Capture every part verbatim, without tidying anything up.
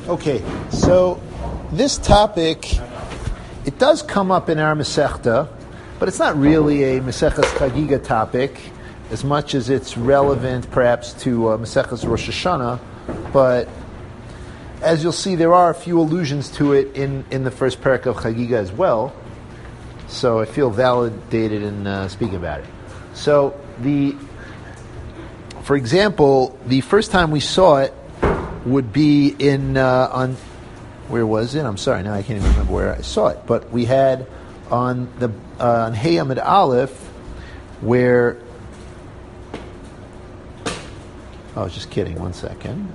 Okay, so this topic, it does come up in our Masechta, but it's not really a Maseches Chagiga topic as much as it's relevant perhaps to uh, Maseches Rosh Hashanah, but as you'll see, there are a few allusions to it in, in the first parak of Chagiga as well, so I feel validated in uh, speaking about it. So, the, for example, the first time we saw it would be in, uh, on, where was it? I'm sorry, now I can't even remember where I saw it, but we had on the, uh, on Hey Amid Aleph, where, oh, I was just kidding, one second.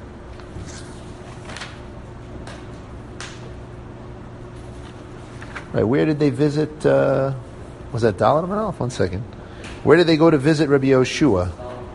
Right, where did they visit, uh, was that Dalet Amid Aleph? One second. Where did they go to visit Rabbi Yoshua?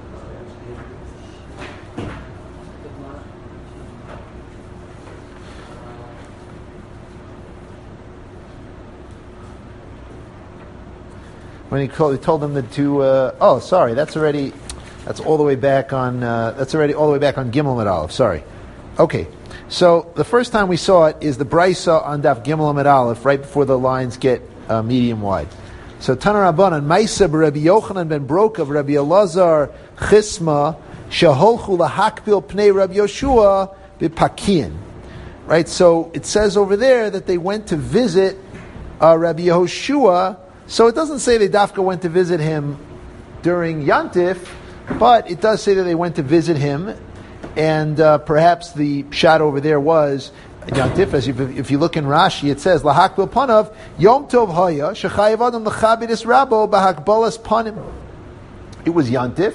When he, called, he told them that to, uh, oh, sorry, that's already, that's all the way back on, uh, that's already all the way back on Gimel Amid Aleph, sorry. Okay, so the first time we saw it is the Brisa on Daf Gimel Amid Aleph, right before the lines get uh, medium wide. So Tanar Rabbanan, Maisa Rabbi Yochanan ben Brokav, Rabbi Elazar Chisma, Sheholchu lahakpil pnei Rabbi Yoshua b'pakian. Right, so it says over there that they went to visit uh, Rabbi Yehoshua. So it doesn't say they dafka went to visit him during Yantif, but it does say that they went to visit him, and uh, perhaps the shot over there was Yantif. As if, if you look in Rashi, it says lahakbil panav Yom Tov Haya shechayev adam lechabidis rabo bahakbalas panim. It was Yantif,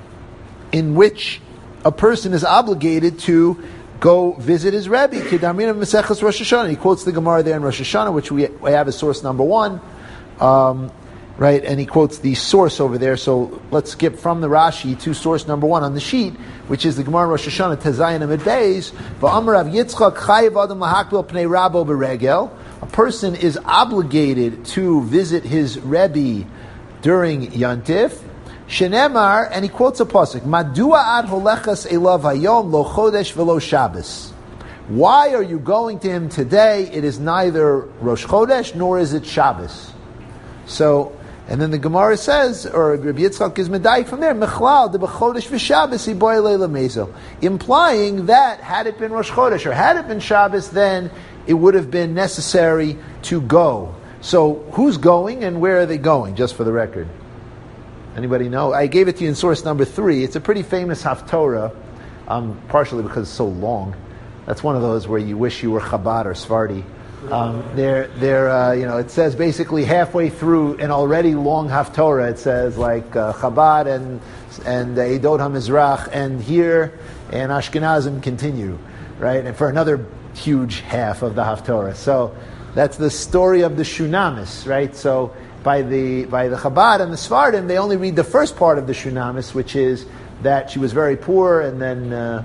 in which a person is obligated to go visit his Rebbe. Kedamin of Maseches Rosh Hashanah. He quotes the Gemara there in Rosh Hashanah, which we, we have as source number one. Um, right, and he quotes the source over there. So let's skip from the Rashi to source number one on the sheet, which is the Gemara Rosh Hashanah Tezayin Amid Beis. Va'amar Rav Yitzchak Chayev Adam lahakbil pnei Rabo beregel. A person is obligated to visit his Rebbe during Yantif. Shenemar, and he quotes a pasuk: Madua ad holechas elav hayom lo chodesh velo Shabbos. Why are you going to him today? It is neither Rosh Chodesh nor is it Shabbos. So, and then the Gemara says, or Rabbi Yitzchak is medayik from there, Mechlal de b'chodesh v'Shabbos iboy leila mezo, implying that had it been Rosh Chodesh or had it been Shabbos, then it would have been necessary to go. So, who's going and where are they going? Just for the record, anybody know? I gave it to you in source number three. It's a pretty famous Haftorah, um, partially because it's so long. That's one of those where you wish you were Chabad or Sephardi. Um, they're, they're, uh, you know, it says basically halfway through an already long Haftorah, it says like uh, Chabad and and uh, Edot HaMizrach and here and Ashkenazim continue, right? And for another huge half of the Haftorah. So that's the story of the Shunamis, right? So by the by the Chabad and the Sephardim, they only read the first part of the Shunamis, which is that she was very poor, and then. Uh,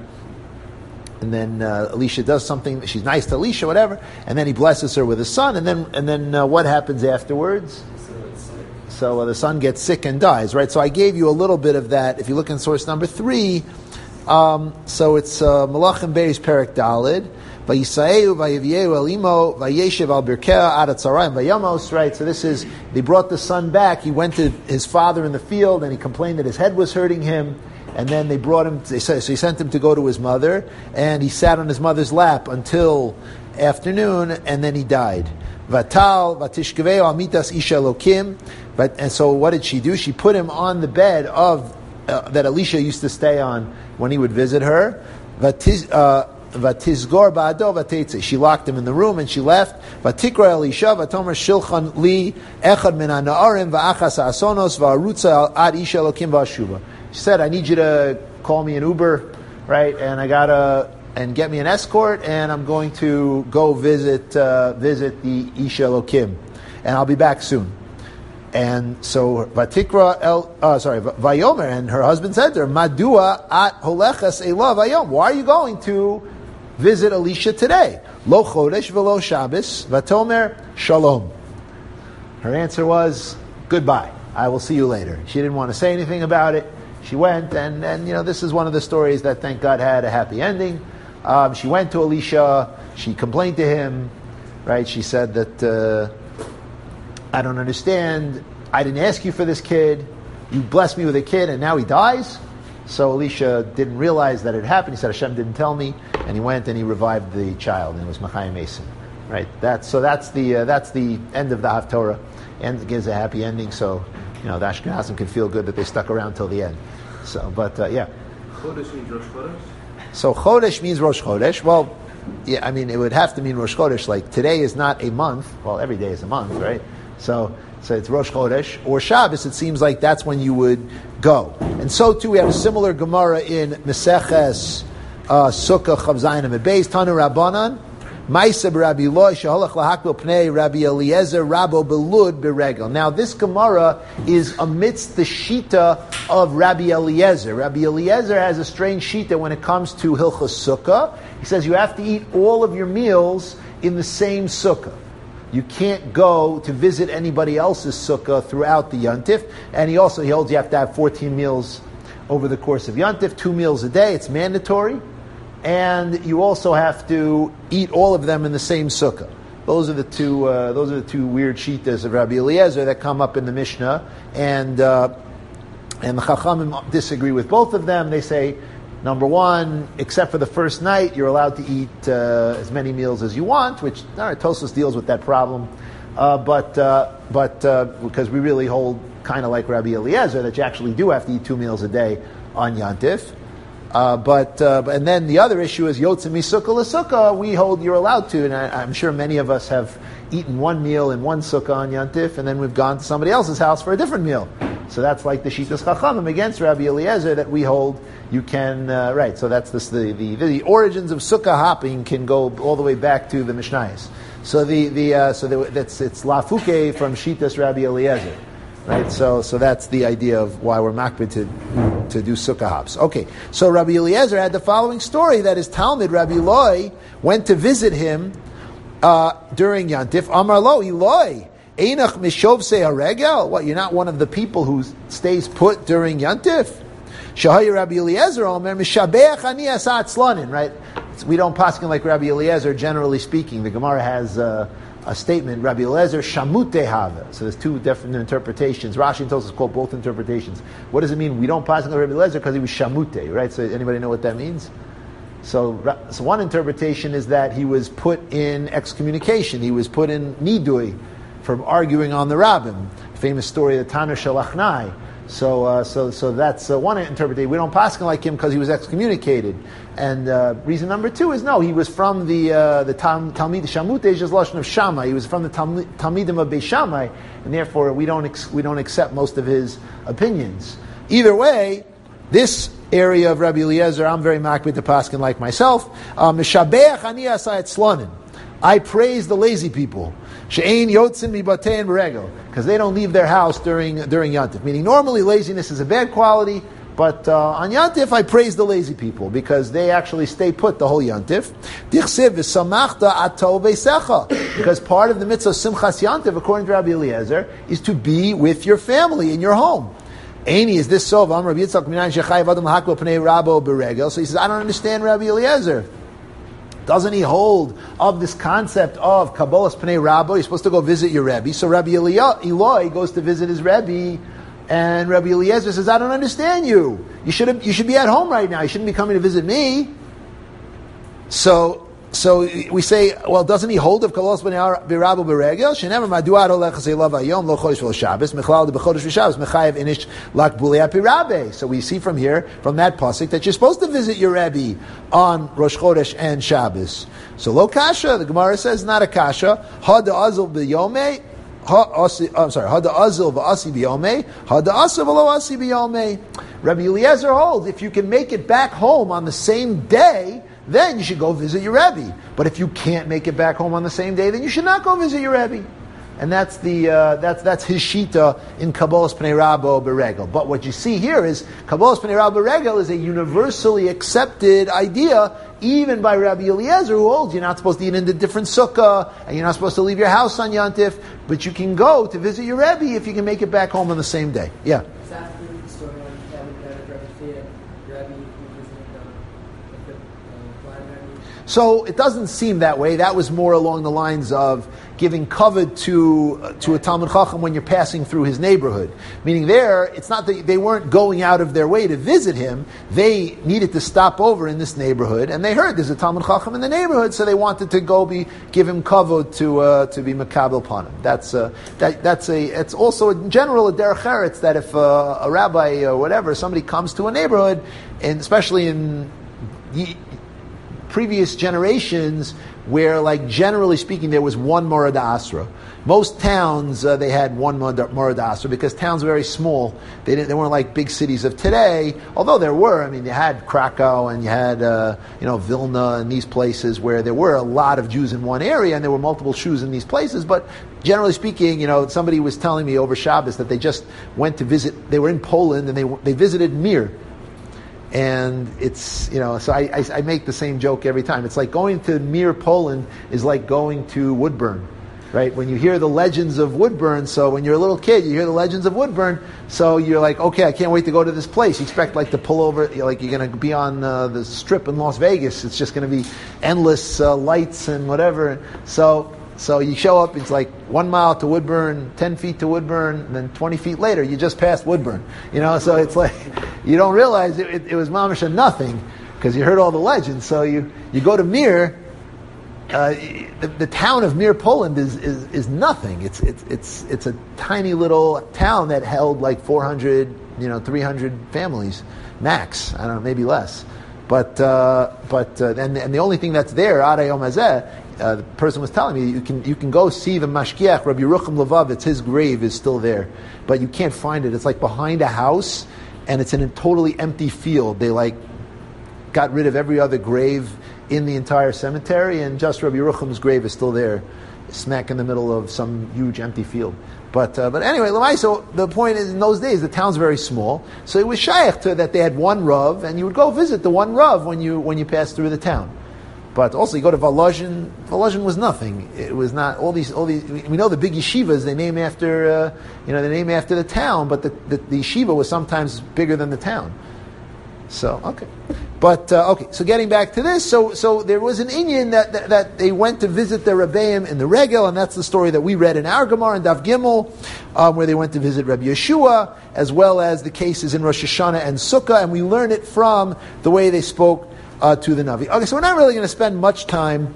And then uh, Elisha does something. She's nice to Elisha, whatever. And then he blesses her with a son. And then, and then uh, what happens afterwards? So uh, the son gets sick and dies, right? So I gave you a little bit of that. If you look in source number three, um, so it's uh, Malachim Beis Perek Dalid. Vayisayeu vayivyehu elimo vayeshev al birkea ad atzarayim vayamos. Right. So this is, they brought the son back. He went to his father in the field and he complained that his head was hurting him. And then they brought him, they so he sent him to go to his mother, and he sat on his mother's lap until afternoon, and then he died. Vatal, vatishkeveo amitas isha lokim. But, and so what did she do? She put him on the bed of, uh, that Elisha used to stay on when he would visit her. Vatiz, uh, Vatizgor ba'ado vatetze. She locked him in the room and she left. Vatikra Elisha vatomer shilchan li echad min ha'na'arim va'achas ha'asonos va'arutza ad isha lokim va'ashuva. She said, I need you to call me an Uber, right? And I gotta, and get me an escort, and I'm going to go visit, uh, visit the Isha Elokim. And I'll be back soon. And so, Vatikra El, uh, sorry, Vayomer, and her husband said to her, Madua at holechas elav vayom. Why are you going to visit Elisha today? Lo chodesh velo Shabbos, vatomer shalom. Her answer was, goodbye. I will see you later. She didn't want to say anything about it. She went, and, and you know, this is one of the stories that, thank God, had a happy ending. Um, she went to Elisha. She complained to him, right? She said that uh, I don't understand. I didn't ask you for this kid. You blessed me with a kid, and now he dies. So Elisha didn't realize that it happened. He said, Hashem didn't tell me, and he went and he revived the child, and it was Machayim Mason. Right? That's so. That's the uh, that's the end of the Haftorah, and it gives a happy ending. So, you know, the Ashkenazim can feel good that they stuck around till the end. So, but uh, yeah. Chodesh means Rosh Chodesh? So Chodesh means Rosh Chodesh. Well, yeah, I mean, it would have to mean Rosh Chodesh. Like today is not a month. Well, every day is a month, right? So, so it's Rosh Chodesh or Shabbos. It seems like that's when you would go. And so too, we have a similar Gemara in Meseches uh, Sukkah Chav Zayin Amud Beis Tanu Rabbanan. Ma'aseh Rabbi Eloi sheholach lahakbil pnei Rabbi Eliezer Rabo belud beregel. Now this Gemara is amidst the shita of Rabbi Eliezer. Rabbi Eliezer has a strange shita when it comes to Hilchos Sukkah. He says you have to eat all of your meals in the same sukkah. You can't go to visit anybody else's sukkah throughout the Yontif. And he also he holds you have to have fourteen meals over the course of Yontif, two meals a day. It's mandatory. And you also have to eat all of them in the same sukkah. Those are the two. Uh, those are the two weird shitas of Rabbi Eliezer that come up in the Mishnah, and uh, and the Chachamim disagree with both of them. They say, number one, except for the first night, you're allowed to eat uh, as many meals as you want. Which all right, Tosfos deals with that problem, uh, but uh, but uh, because we really hold kind of like Rabbi Eliezer that you actually do have to eat two meals a day on Yontif. Uh, but uh, and then the other issue is Yotzim Misukkah LaSukkah. We hold you're allowed to, and I, I'm sure many of us have eaten one meal in one sukkah on Yontif, and then we've gone to somebody else's house for a different meal. So that's like the Shitas Chachamim against Rabbi Eliezer that we hold you can uh, right. So that's this, the, the the origins of sukkah hopping can go all the way back to the Mishnayos. So the the uh, so the, that's it's Lafuke from Shitas Rabbi Eliezer. Right, so so that's the idea of why we're makbid to to do sukkah hops. Okay, so Rabbi Eliezer had the following story that his Talmud Rabbi Eloi went to visit him uh, during Yantif. Amar lo Eloi, einach mishovsei haregel. What? You're not one of the people who stays put during Yantif. Shahaya Rabbi Eliezer Omer mishabeach ani asat slanin. Right, we don't paskin like Rabbi Eliezer. Generally speaking, the Gemara has. Uh, A statement, Rabbi Eliezer, Shamute Hava. So there's two different interpretations. Rashi and Tosfos quote both interpretations. What does it mean? We don't pass on Rabbi Eliezer because he was Shamute, right? So anybody know what that means? So, so one interpretation is that he was put in excommunication. He was put in Nidui for arguing on the Rabbim. Famous story of the Tanur Shalachnai. So, uh, so, so that's uh, one interpretation. We don't pass like him because he was excommunicated. And uh, reason number two is no, he was from the uh, the Tal- Talmid Shamut is just lashon of Shammai. He was from the Talmid, Talmidim of Beis Shammai, and therefore we don't ex- we don't accept most of his opinions. Either way, this area of Rabbi Eliezer, I'm very makbid to paskin like myself. Mishabeach ani asayet slanin. I praise the lazy people. She'ein yotzin mibatein beregel, because they don't leave their house during during Yantif. Meaning, normally laziness is a bad quality, but uh, on Yantif I praise the lazy people because they actually stay put the whole Yantif. Dichsev v'samachta ato v'secha, because part of the mitzvah of Simchas Yantif, according to Rabbi Eliezer, is to be with your family in your home. Eini, is this so? Rabbi Yitzchak minan shechayev adam lahakbel pnei Rabo beregel. So he says, I don't understand Rabbi Eliezer. Doesn't he hold of this concept of Kabbalas Pnei Rabbo? You're supposed to go visit your Rebbe. So Rabbi Eloi goes to visit his Rebbe, and Rabbi Eliezer says, I don't understand you. You should you should be at home right now. You shouldn't be coming to visit me. So so we say, well, doesn't he hold of Kabbalas Pnei Rabbo beregel? Shenever maduat olech zeilav hayom lo chodesh v'lo Shabbos mechlal bechodesh v'Shabbos mechayev inish lak bulei apirabe. So we see from here, from that pasuk, that you're supposed to visit your Rebbe on Rosh Chodesh and Shabbos. So lo kasha, the Gemara says, not a kasha. Ha da'azil b'yomei, ha asi, I'm sorry, ha da'azil v'asi b'yomei, ha da'asav v'lo asi b'yomei. Rabbi Eliezer holds, if you can make it back home on the same day, then you should go visit your Rebbe. But if you can't make it back home on the same day, then you should not go visit your Rebbe. And that's the uh, that's that's his shita in Kabbalas Pnei Rabbo beregel. But what you see here is Kabbalas Pnei Rabbo beregel is a universally accepted idea, even by Rabbi Eliezer, who holds you're not supposed to eat in a different sukkah, and you're not supposed to leave your house on Yantif, but you can go to visit your Rebbe if you can make it back home on the same day. Yeah. So it doesn't seem that way. That was more along the lines of giving kavod to uh, to a Talmud Chacham when you're passing through his neighborhood. Meaning there, it's not that they weren't going out of their way to visit him. They needed to stop over in this neighborhood, and they heard there's a Talmud Chacham in the neighborhood, so they wanted to go be give him kavod to uh, to be makabel upon him. That's uh, that that's a it's also in general a derech eretz that if uh, a rabbi or whatever somebody comes to a neighborhood, and especially in ye, previous generations, where, like, generally speaking, there was one Morad Asra. Most towns, uh, they had one Morad Asra, because towns were very small. They didn't, they weren't like big cities of today, although there were. I mean, you had Krakow, and you had, uh, you know, Vilna, and these places where there were a lot of Jews in one area, and there were multiple Jews in these places, but generally speaking, you know, somebody was telling me over Shabbos that they just went to visit, they were in Poland, and they they visited Mir. And it's, you know, so I, I, I make the same joke every time. It's like going to Mir, Poland is like going to Woodburn, right? When you hear the legends of Woodburn, so when you're a little kid, you hear the legends of Woodburn, so you're like, okay, I can't wait to go to this place. You expect like to pull over, you're like you're going to be on uh, the strip in Las Vegas. It's just going to be endless uh, lights and whatever. So... So you show up, it's like one mile to Woodburn, ten feet to Woodburn, and then twenty feet later, you just passed Woodburn. You know, so it's like, you don't realize it, it, it was mamish a nothing, because you heard all the legends. So you, you go to Mir, uh, the, the town of Mir, Poland is, is, is nothing. It's, it's, it's, it's a tiny little town that held like four hundred, you know, three hundred families, max. I don't know, maybe less. But, uh, but, uh, and, and the only thing that's there, Adai Yom Hazeh, Uh, the person was telling me, you can you can go see the Mashgiach, Rabbi Yerucham Levavitz, his grave is still there, but you can't find it. It's like behind a house, and it's in a totally empty field. They like got rid of every other grave in the entire cemetery, and just Rabbi Yerucham's grave is still there, smack in the middle of some huge empty field. But uh, but anyway, so the point is, in those days the town's very small, so it was shaykh to that they had one rav, and you would go visit the one rav when you when you passed through the town. But also, you go to Volozhin. Volozhin was nothing. It was not all these. All these. We know the big yeshivas. They name after, uh, you know, they name after the town. But the, the, the yeshiva was sometimes bigger than the town. So okay, but uh, okay. So getting back to this, so so there was an Inyan that, that that they went to visit the Rebbeim in the Regel, and that's the story that we read in our Gemara in Daf Gimel, um, where they went to visit Rabbi Yeshua, as well as the cases in Rosh Hashanah and Sukkah, and we learn it from the way they spoke Uh, to the Navi. Okay, so we're not really going to spend much time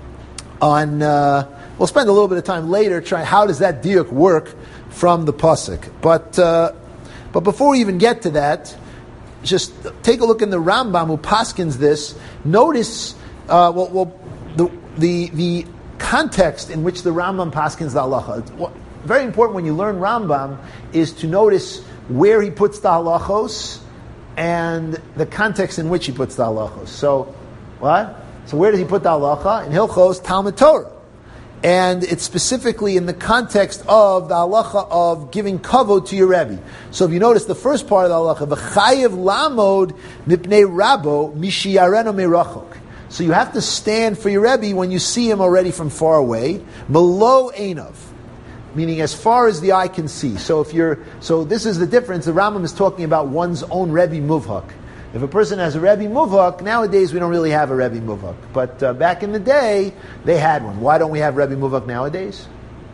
on, uh, we'll spend a little bit of time later trying, how does that diuk work from the Pasuk? But, uh, but before we even get to that, just take a look in the Rambam who paskins this. Notice, uh, well, well the, the, the context in which the Rambam paskins the halacha. It's very important when you learn Rambam is to notice where he puts the halachos and the context in which he puts the halachos. So, what? So where does he put the halacha? In Hilchos Talmud Torah. And it's specifically in the context of the halacha of giving kavod to your Rebbe. So if you notice the first part of the halacha, v'chayev lamod mipnei rabo mishiyareno merachok. So you have to stand for your Rebbe when you see him already from far away. Melo einav. Meaning as far as the eye can see. So if you're, so this is the difference. The Rambam is talking about one's own Rebbe Muvhak. If a person has a Rebbe Muvhak, nowadays we don't really have a Rebbe Muvhak. But uh, back in the day, they had one. Why don't we have Rebbe Muvhak nowadays?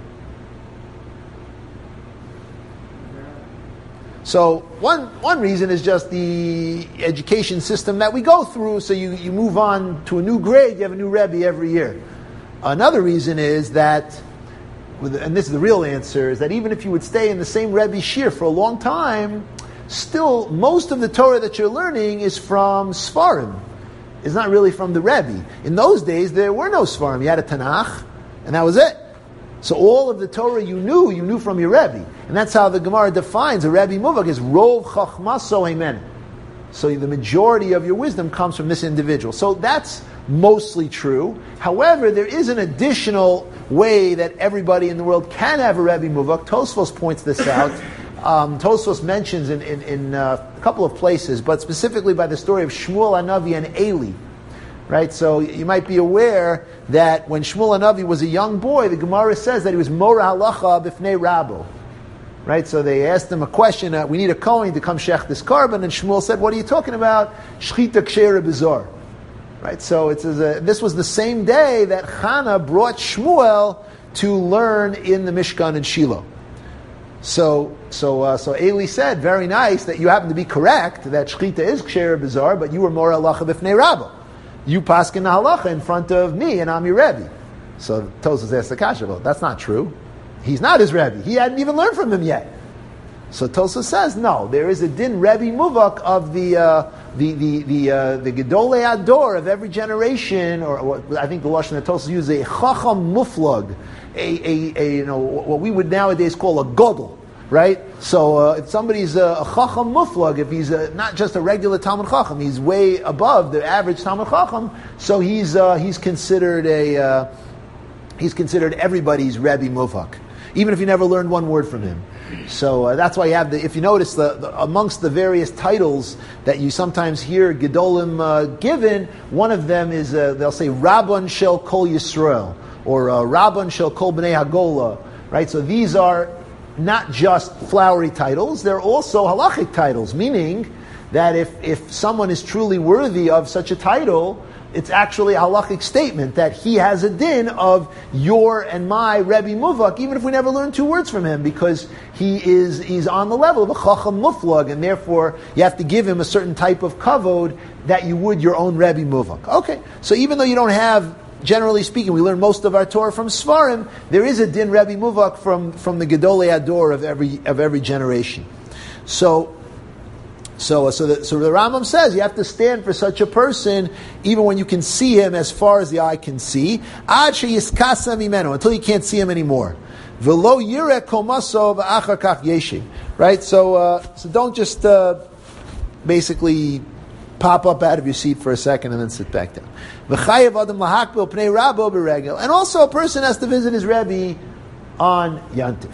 So one one reason is just the education system that we go through. So you, you move on to a new grade, you have a new Rebbe every year. Another reason is that, and this is the real answer, is that even if you would stay in the same Rebbe shir for a long time, still most of the Torah that you're learning is from Sfarim. It's not really from the Rebbe. In those days, there were no Sfarim. You had a Tanakh, and that was it. So all of the Torah you knew, you knew from your Rebbe. And that's how the Gemara defines a Rebbe Muvak, is Rov Chachmaso Amen. So the majority of your wisdom comes from this individual. So that's mostly true. However, there is an additional way that everybody in the world can have a Rebbe Muvak. Tosfos points this out. Um, Tosfos mentions in, in, in uh, a couple of places, but specifically by the story of Shmuel Hanavi and Eli. Right, so you might be aware that when Shmuel Hanavi was a young boy, the Gemara says that he was Mora Halacha B'fnei Rabo. Right, so they asked him a question, uh, we need a Kohen to come shech this carbon, and Shmuel said, what are you talking about? Shchita Kshera Bizar. Right? So it's as a, this was the same day that Chana brought Shmuel to learn in the Mishkan in Shiloh. So, so, uh, so Eli said, very nice that you happen to be correct that Shechita is Ksher Bizarre, but you were more halacha b'fnei Rabba. You paskin the halacha in front of me, and I'm your Rebbe. So Tosfos asked the kasha, well, that's not true. He's not his Rebbe. He hadn't even learned from him yet. So Tosfos says, no, there is a din Rebbe Muvak of the uh, the the the uh, the Gedolei Ador of every generation, or what I think the lashon that Tosfos uses, a Chacham Muflag, a, a, a you know what we would nowadays call a Godel, right? So uh, if somebody's a, a Chacham Muflag, if he's a, not just a regular Talmud Chacham, he's way above the average Talmud Chacham, so he's uh, he's considered a uh, he's considered everybody's Rebbe Muvak, even if you never learned one word from him. So uh, that's why you have the, if you notice, the, the amongst the various titles that you sometimes hear Gedolim uh, given, one of them is, uh, they'll say, Rabban Shel Kol Yisrael, or uh, Rabban Shel Kol Bnei Hagola, right? So these are not just flowery titles, they're also halachic titles, meaning that if, if someone is truly worthy of such a title, it's actually a halachic statement that he has a din of your and my Rebbe Muvak, even if we never learn two words from him, because he is he's on the level of a Chacham Muflag, and therefore you have to give him a certain type of kavod that you would your own Rebbe Muvak. Okay, so even though you don't have, generally speaking, we learn most of our Torah from Sfarim, there is a din Rebbe Muvak from, from the Gedolei Ador of every of every generation. So So, so the, so the Rambam says you have to stand for such a person even when you can see him as far as the eye can see, ad sheyiskasa mimenu, until you can't see him anymore. V'lo yireh kol maso v'achar kach yeshiv. Right? So, uh, so don't just uh, basically pop up out of your seat for a second and then sit back down. V'chayev adam lahakbil pnei rabo b'regel. And also a person has to visit his Rebbe on Yantif.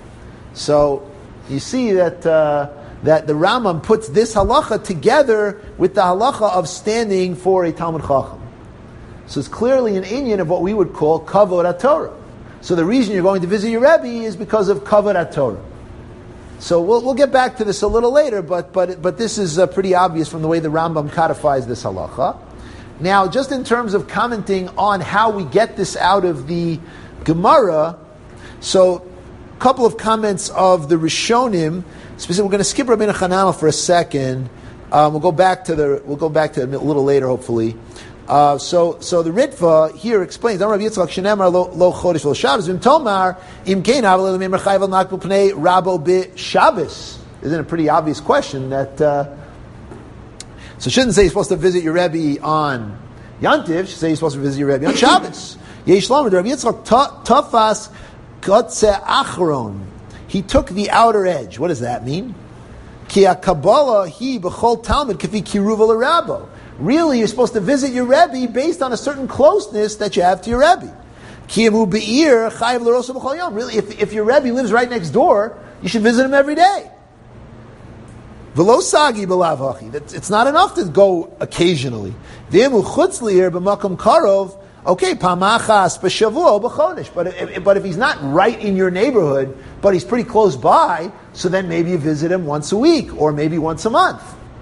So you see that. Uh, that the Rambam puts this halacha together with the halacha of standing for a Talmud Chacham. So it's clearly an inyan of what we would call kavod HaTorah. So the reason you're going to visit your Rebbe is because of kavod HaTorah. So we'll, we'll get back to this a little later, but but but this is uh, pretty obvious from the way the Rambam codifies this halacha. Now, just in terms of commenting on how we get this out of the Gemara, so a couple of comments of the Rishonim. Specifically, we're going to skip Rabbeinu Chananel for a second. Um, we'll go back to the. We'll go back to it a little later, hopefully. Uh, so, so the Ritva here explains. Rabbi Yitzchak Shenemar lo chodesh lo Shabbos v'im tomar im kein aval elamim merchayv al nakbul pnei rabo be Shabbos. Isn't it a pretty obvious question that? Uh, so, shouldn't say you're supposed to visit your Rebbe on Yantiv. Should say you're supposed to visit your Rebbe on Shabbos. Yesh Lamed Rabbi Yitzchak tafas kotze achron. He took the outer edge. What does that mean? Ki Kabbalah he b'chol Talmud kafi kiruva l'Rabbo. Really, you're supposed to visit your Rebbe based on a certain closeness that you have to your Rebbe. Ki emu be'ir chayiv l'rosa b'chol yom. Really, if, if your Rebbe lives right next door, you should visit him every day. V'lo sagi b'lav hachi. It's not enough to go occasionally. V'emu chutz li'ir b'makom karov. Okay, pamachas b'shavua b'chodesh. But if, but if he's not right in your neighborhood, but he's pretty close by, so then maybe you visit him once a week or maybe once a month.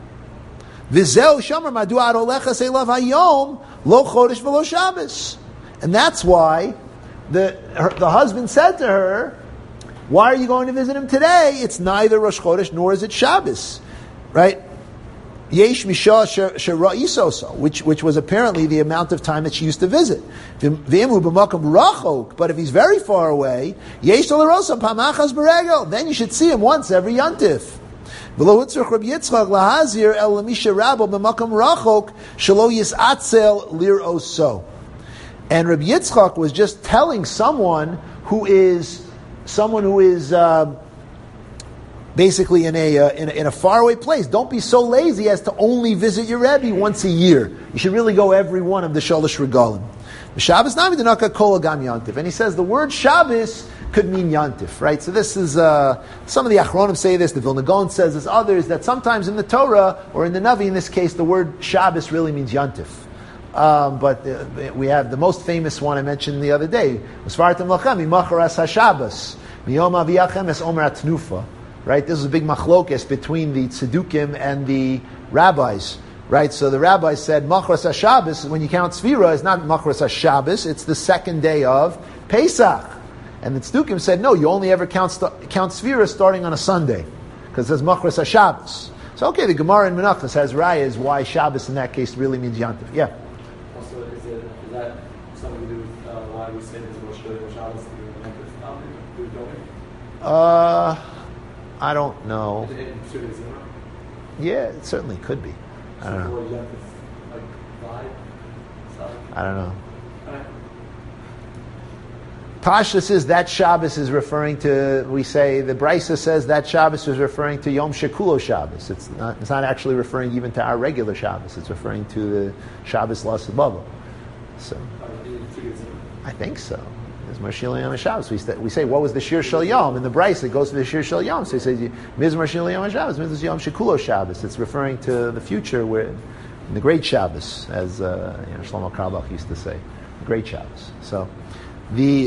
V'zeu shamar madu ad olecha seilav hayom lo chodesh v'lo Shabbos. And that's why the her, the husband said to her, "Why are you going to visit him today? It's neither Rosh Chodesh nor is it Shabbos, right?" Yesh misha shera'isoso, which which was apparently the amount of time that she used to visit. V'emu b'makom rachok, but if he's very far away, yesh tolarosa pamachas beregel, then you should see him once every yantif. V'lo hutzrach Rabbi Yitzchak lahazir el misha rabo b'makom rachok shelo yisatzel liroso. And Rabbi Yitzchak was just telling someone who is someone who is. Uh, Basically, in a, uh, in a in a faraway place, don't be so lazy as to only visit your Rebbe once a year. You should really go every one of the Shalosh Regalim. The Shabbos nami denaka kol agam yantif, and he says the word Shabbos could mean yantif, right? So this is uh, some of the Achronim say this. The Vilna Gaon says this. Others that sometimes in the Torah or in the Navi, in this case, the word Shabbos really means yantif. Um, but uh, we have the most famous one I mentioned the other day. Usvartem lachem imacharas hashabbos miyom aviyachem es omer atnufa. Right, this is a big machlokes between the tzedukim and the rabbis. right? So the rabbi said, Machras HaShabbos, when you count Sfira, is not Machras HaShabbos, it's the second day of Pesach. And the Tzdukim said, no, you only ever count st- count Sfira starting on a Sunday, because there's Machras HaShabbos. So okay, the Gemara in Menachos has rayas why Shabbos in that case really means Yantif. Yeah? Also, is, it, is that something to do with uh, why we say there's Rosh Hashanah Shabbos to do Yantif? Uh, I don't know. Is it in Shuvah Zimra? Yeah, it certainly could be. I don't know. Like five? I don't know. Right. Pashtus is that Shabbos is referring to, we say, the Brisa says that Shabbos is referring to Yom Shekulo Shabbos. It's not, it's not actually referring even to our regular Shabbos. It's referring to the Shabbos Las Baba. So, I think so. There's Marshil Yom Shabbos. We, st- we say, what was the Shir Shel Yom? In the Brisa, it goes to the Shir Shel Yom. So he says, Miz Marshil Yom Shabbos, Miz Yom Shekulo Shabbos. It's referring to the future, where in the Great Shabbos, as uh, you know, Shlomo Carlebach used to say, the Great Shabbos. So, the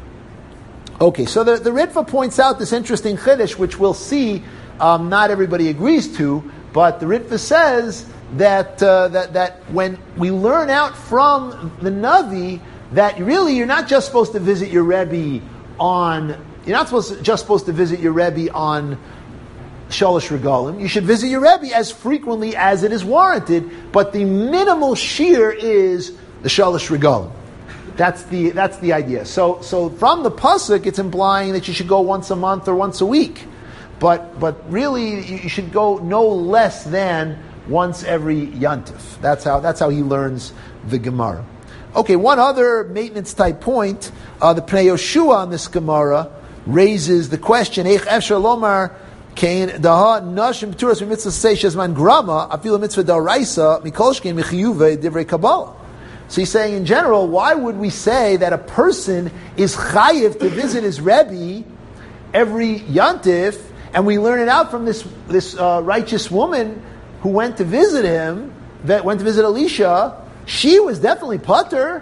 Okay, so the, the Ritva points out this interesting chiddush, which we'll see um, not everybody agrees to, but the Ritva says that, uh, that that when we learn out from the Navi that really you're not just supposed to visit your Rebbe on, you're not supposed to, just supposed to visit your Rebbe on Shalosh Regalim. You should visit your Rebbe as frequently as it is warranted, but the minimal shear is the Shalosh Regalim. That's the that's the idea. So so from the pasuk, it's implying that you should go once a month or once a week, but but really you should go no less than once every yantif. That's how that's how he learns the Gemara. Okay, one other maintenance type point. Uh, the Pnei Yoshua on this Gemara raises the question: Eich efshar lomar kein daha nashim b'turas b'mitzvah seishes man grama afilu mitzvah daraisa mikol shkein michiyuve divrei Kabbalah. So he's saying, in general, why would we say that a person is chayiv to visit his Rebbe every yantif, and we learn it out from this this uh, righteous woman who went to visit him, that went to visit Elisha. She was definitely patur,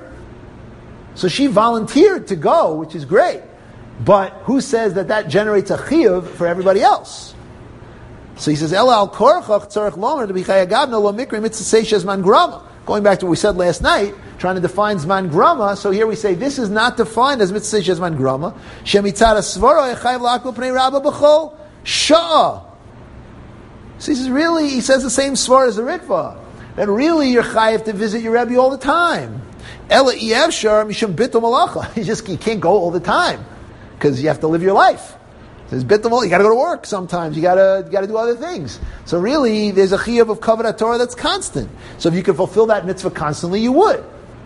so she volunteered to go, which is great. But who says that that generates a chiyuv for everybody else? So he says, Ela al korchach tzarech lomer to be chayagavna lo mikri mitzvah seishes man grama. Going back to what we said last night, trying to define Zman Grama, so here we say this is not defined as Mitzvah Zman Grama. Shemitzad Svara Echayv Lakul Pnei Rabba B'chol Shah. So he says, really, he says the same Svara as the Ritva. That really you're chayiv to visit your Rebbe all the time. Ela Iyevshar Mishum Bitul Malacha. You just you can't go all the time because you have to live your life. There's bitul, you got to go to work sometimes. You got to you got to do other things. So really, there's a chiyuv of kavod Torah that's constant. So if you could fulfill that mitzvah constantly, you would.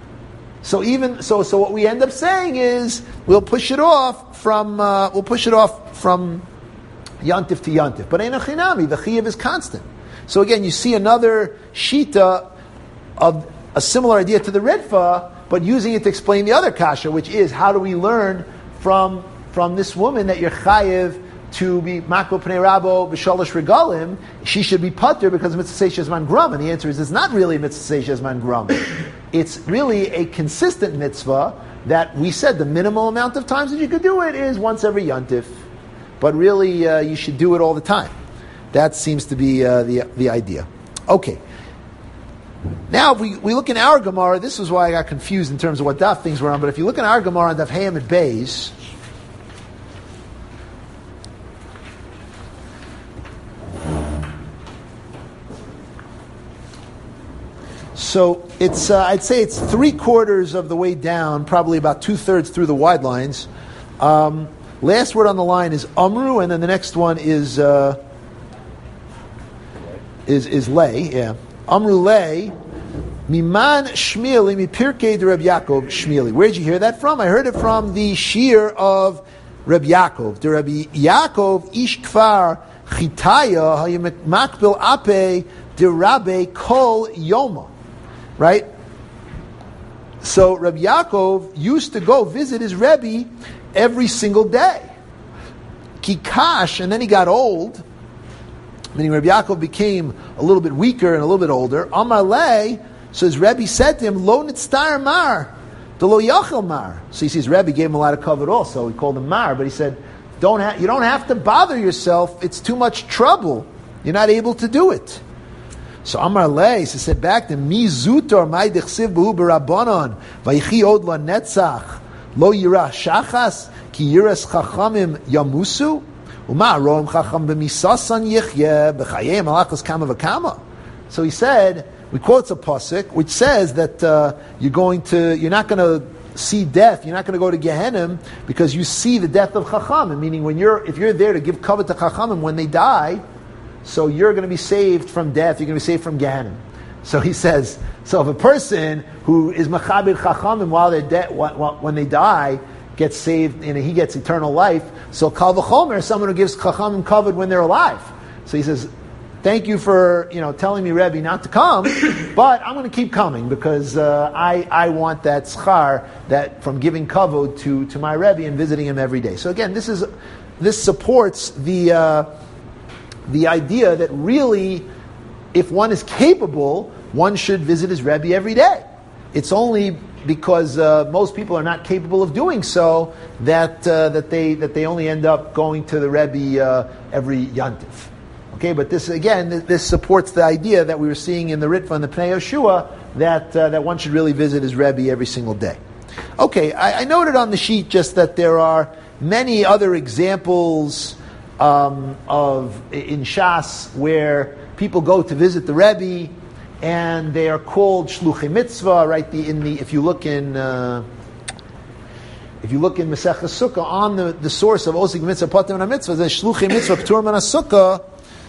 So even so, so what we end up saying is we'll push it off from uh, we'll push it off from yantif to yantif. But ein achinami, the chiyuv is constant. So again, you see another shita of a similar idea to the Ritva, but using it to explain the other kasha, which is how do we learn from from this woman that you're chayiv to be makbo pnei rabo b'shalosh regalim, she should be patur because of mitzvah seishes man gram. And the answer is it's not really mitzvah seishes man gram. It's really a consistent mitzvah that we said the minimal amount of times that you could do it is once every yantif. But really, uh, you should do it all the time. That seems to be uh, the the idea. Okay. Now, if we, we look in our Gemara, this is why I got confused in terms of what daf things were on, but if you look in our Gemara on daf Hayam at Beis, so it's, uh, I'd say it's three quarters of the way down, probably about two thirds through the wide lines. Um, last word on the line is Amru, and then the next one is uh, is is Lay. Yeah, Amru Lay. Miman Shmieli mi Pirkei de Reb Yaakov Shmieli. Where did you hear that from? I heard it from the Shir of Reb Yaakov. The Reb Yaakov Ish Kfar Chitaya Hayemek Makbil Ape de Rabbe Kol Yoma. Right? So Reb Yaakov used to go visit his Rebbe every single day. Kikash, and then he got old, meaning Reb Yaakov became a little bit weaker and a little bit older. Amalei, so his Rebbe said to him, Lo nitztar mar, de lo yachel mar. So you see, his Rebbe gave him a lot of cover also. He called him mar, but he said, "Don't ha- you don't have to bother yourself. It's too much trouble. You're not able to do it." So Amar Leis, he said back to Mi Zutor Mai Dechsiv Behu B'Rabbanon Vayichi Od La Netzach Lo Yirah Shachas Ki Yiras Chachamim Yamusu Uma Roim Chacham B'Misasan Yichye B'Chayei Malachas Kama V'Kama. So he said, we quote a pasuk which says that uh, you're going to, you're not going to see death, you're not going to go to Gehenna because you see the death of Chachamim. Meaning, when you're, if you're there to give cover to Chachamim when they die, so you're going to be saved from death, you're going to be saved from Gehenna. So he says, so if a person who is Machabir Chachamim while they're dead, when they die, gets saved and he gets eternal life, so Kal V'chomer, someone who gives Chachamim covered when they're alive. So he says, thank you for, you know, telling me, Rebbe, not to come, but I'm going to keep coming because uh, I I want that schar that from giving kavod to to my Rebbe and visiting him every day. So again, this is this supports the uh, the idea that really, if one is capable, one should visit his Rebbe every day. It's only because uh, most people are not capable of doing so that uh, that they that they only end up going to the Rebbe uh, every Yantif. Okay, but this again, this supports the idea that we were seeing in the Ritva and the Pnei Yoshua that uh, that one should really visit his Rebbe every single day. Okay, I, I noted on the sheet just that there are many other examples um, of in Shas where people go to visit the Rebbe and they are called Shluchei Mitzvah. Right, the, in the if you look in. Uh, If you look in Maseches Sukkah on the, the source of Osik Mitzvah Patim and Mitzvah, there's Shluchei Mitzvah P'tur Min HaSukkah.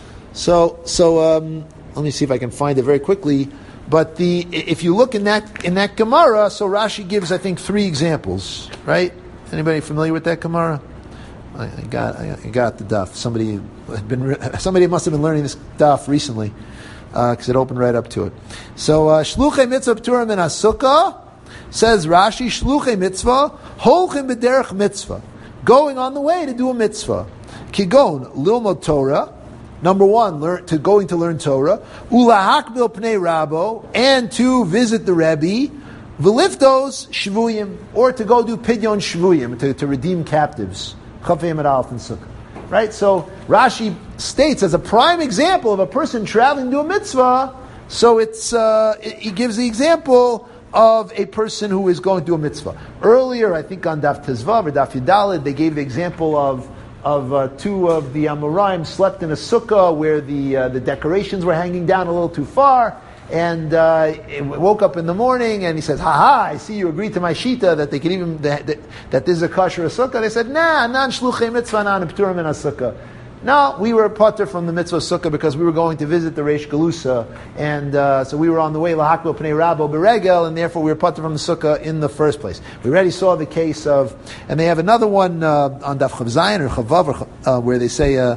So, so um, let me see if I can find it very quickly. But the if you look in that in that Gemara, so Rashi gives I think three examples. Right? Anybody familiar with that Gemara? I, I got I got the daf. Somebody had been somebody must have been learning this daf recently because uh, it opened right up to it. So uh, Shluchei Mitzvah P'tur Min HaSukkah. Says Rashi, Shluchei Mitzvah, Holchim B'derech Mitzvah, going on the way to do a mitzvah. Kigon, Lilmod Torah, number one, learn, to going to learn Torah, Ulahakbil Pnei Rabo, and to visit the Rebbe, V'liftos Shvuyim, or to go do Pidyon Shvuyim, to, to redeem captives. Chafei Amid Aleph and Sukkah. Right? So Rashi states as a prime example of a person traveling to do a mitzvah, so it's uh, it, he gives the example of a person who is going to do a mitzvah. Earlier, I think on Daf Tezvav or Daf Yudalid, they gave the example of of uh, two of the Amoraim slept in a sukkah where the uh, the decorations were hanging down a little too far, and uh, it woke up in the morning and he says, "Ha ha! I see you agreed to my shita that they can even that, that, that this is a kosher sukkah." They said, "Nah, non shluchei mitzvah, non p'turim in a sukkah." No, we were potter from the mitzvah sukkah because we were going to visit the Reish Galusa, and uh, so we were on the way lahakbil pnei rabo beregel, and therefore we were potter from the sukkah in the first place. We already saw the case of, and they have another one uh, on Daf Chav Zayin or Chavav, or, uh, where they say, uh,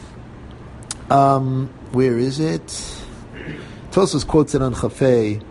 um, where is it? Tosfos quotes it on Chafei.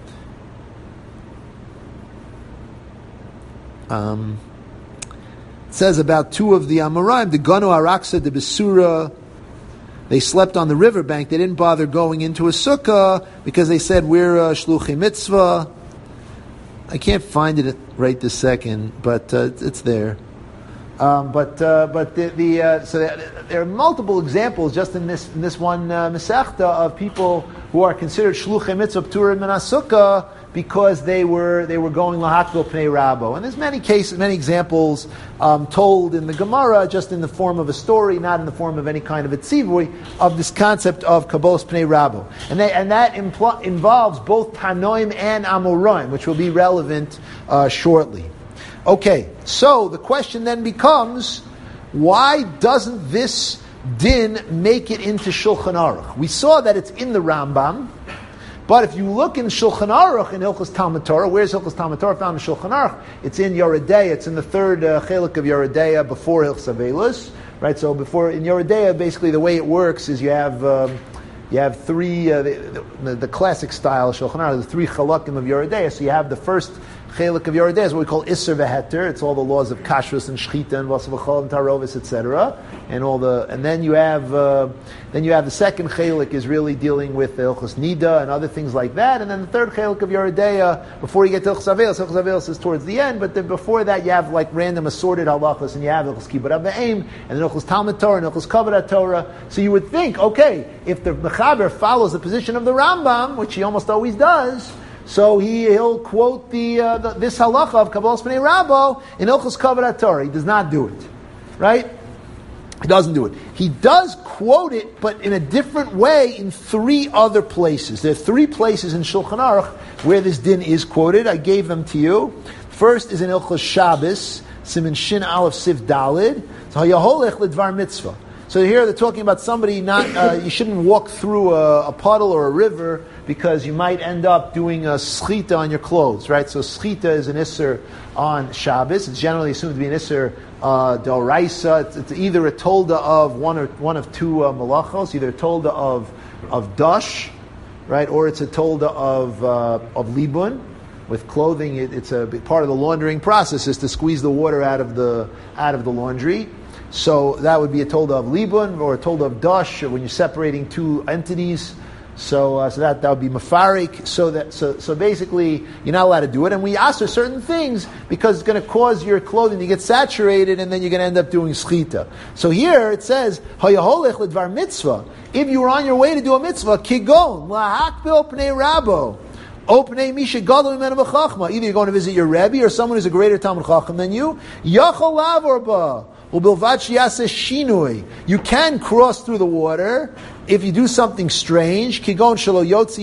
Um. Says about two of the Amoraim, the Ganu Araksa, the Besura, they slept on the riverbank. They didn't bother going into a sukkah because they said, we're uh, Shluchei Mitzvah. I can't find it right this second, but uh, it's there. Um, but uh, but the, the uh, so there are multiple examples just in this in this one uh, Masechta of people who are considered Shluchei Mitzvah P'turim Min HaSukkah because they were they were going lahakbil pnei rabo, and there's many cases, many examples um, told in the Gemara, just in the form of a story, not in the form of any kind of a tzivui, of this concept of kabos pnei rabo, and they, and that impl- involves both Tanoim and Amoraim, which will be relevant uh, shortly. Okay, so the question then becomes, why doesn't this din make it into Shulchan Aruch? We saw that it's in the Rambam. But if you look in Shulchan Aruch, in Hilchos Talmud Torah, where's Hilchos Talmud Torah found in Shulchan Aruch? It's in Yoredeya. It's in the third uh, chelik of Yoredeya before Hilchos Avelos, right? So before in Yoredeya, basically the way it works is you have um, you have three uh, the, the, the classic style of Shulchan Aruch, the three chalakim of Yoredeya. So you have the first chelik of Yoreh De'ah is what we call Isser V'Heter. It's all the laws of Kashrus and Shchita and Vasav V'chol and Tarovis, et cetera. And all the, and then you have, uh, then you have the second chelik is really dealing with the Ilchos Nida and other things like that. And then the third chelik of Yoreh De'ah, before you get to Ilchos Avelos, Ilchos Avelos is towards the end, but then before that you have like random assorted halachas, and you have Ilchos Kibbut Avva'im, and then Ilchos Talmud Torah, and Ilchos Kavod Torah. So you would think, okay, if the Mechaber follows the position of the Rambam, which he almost always does, so he, he'll quote the, uh, the this halacha of Kabbalas Pnei Rabbo in Ilchos Kavod Torah. He does not do it, right? He doesn't do it. He does quote it, but in a different way in three other places. There are three places in Shulchan Aruch where this din is quoted. I gave them to you. First is in Ilchos Shabbos, Siman Shin Aleph Sif Dalid. So Hayaholech Lidvar Mitzvah. So here they're talking about somebody not, uh, you shouldn't walk through a, a puddle or a river because you might end up doing a schita on your clothes, right? So schita is an isser on Shabbos. It's generally assumed to be an isser uh, d'oraisa. It's, it's either a tolda of one or one of two uh, malachos, either a tolda of of dash, right, or it's a tolda of uh, of libun. With clothing, it, it's a part of the laundering process is to squeeze the water out of the out of the laundry. So that would be a tolda of libun or a tolda of dash when you're separating two entities. So, uh, so that that would be mafarik. So that so so basically you're not allowed to do it, and we ask for certain things because it's going to cause your clothing to get saturated, and then you're going to end up doing schita. So here it says hayaholech lidvar mitzvah. If you were on your way to do a mitzvah, kigon lahakbil pnei rabo. Either you're going to visit your Rebbe or someone who's a greater Talmud Chacham than you. You can cross through the water if you do something strange. You have to